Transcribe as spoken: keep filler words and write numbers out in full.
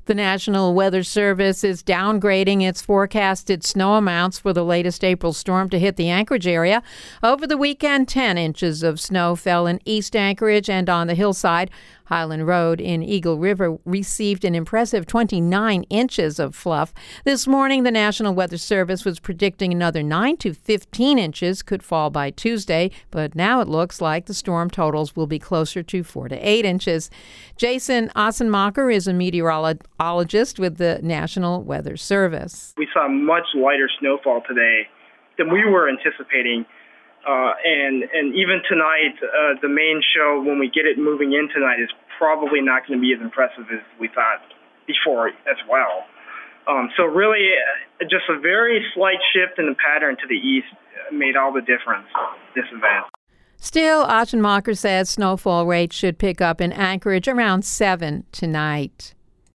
The National Weather Service is downgrading its forecasted snow amounts for the latest April storm to hit the Anchorage area. Over the weekend, ten inches of snow fell in East Anchorage and on the hillside. Highland Road in Eagle River received an impressive twenty-nine inches of fluff. This morning, the National Weather Service was predicting another nine to fifteen inches could fall by Tuesday, but now it looks like the storm totals will be closer to four to eight inches. Jason Ossenmacher is a meteorologist with the National Weather Service. We saw much lighter snowfall today than we were anticipating. Uh, and and even tonight, uh, the main show, when we get it moving in tonight, is probably not going to be as impressive as we thought before as well. Um, so really, uh, just a very slight shift in the pattern to the east made all the difference, this event. Still, Ossenmacher says snowfall rates should pick up in Anchorage around seven tonight.